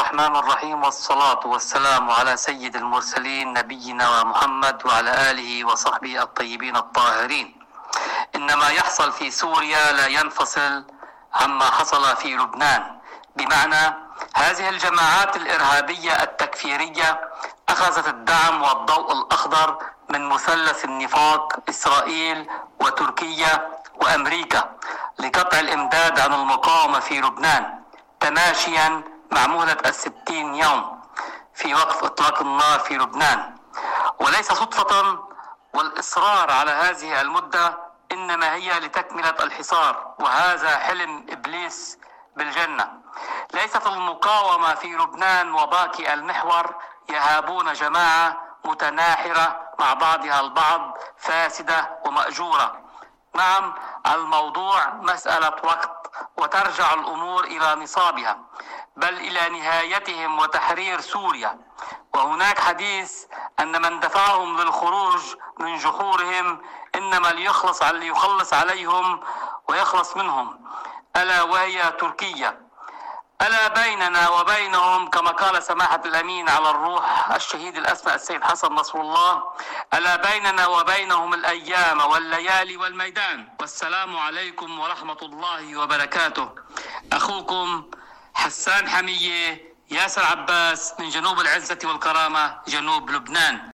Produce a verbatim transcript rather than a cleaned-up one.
الرحمن الرحيم، والصلاة والسلام على سيد المرسلين نبينا محمد وعلى آله وصحبه الطيبين الطاهرين. إن ما يحصل في سوريا لا ينفصل عما حصل في لبنان، بمعنى هذه الجماعات الإرهابية التكفيرية أخذت الدعم والضوء الأخضر من مثلث النفاق إسرائيل وتركيا وأمريكا لقطع الإمداد عن المقاومة في لبنان، تماشيا مع مهلة الستين يوم في وقف إطلاق النار في لبنان. وليس صدفة، والإصرار على هذه المدة إنما هي لتكملة الحصار، وهذا حلم إبليس بالجنة. ليست المقاومة في لبنان وباقي المحور يهابون جماعة متناحرة مع بعضها البعض، فاسدة ومأجورة. نعم، الموضوع مسألة وقت وترجع الأمور إلى نصابها، بل إلى نهايتهم وتحرير سوريا. وهناك حديث أن من دفعهم للخروج من جحورهم إنما ليخلص ليخلص عليهم ويخلص منهم، ألا وهي تركيا. ألا بيننا وبينهم، كما قال سماحة الأمين على الروح الشهيد الأسمى السيد حسن نصر الله، ألا بيننا وبينهم الأيام والليالي والميدان. والسلام عليكم ورحمة الله وبركاته. أخوكم حسان حمية ياسر عباس من جنوب العزة والكرامة، جنوب لبنان.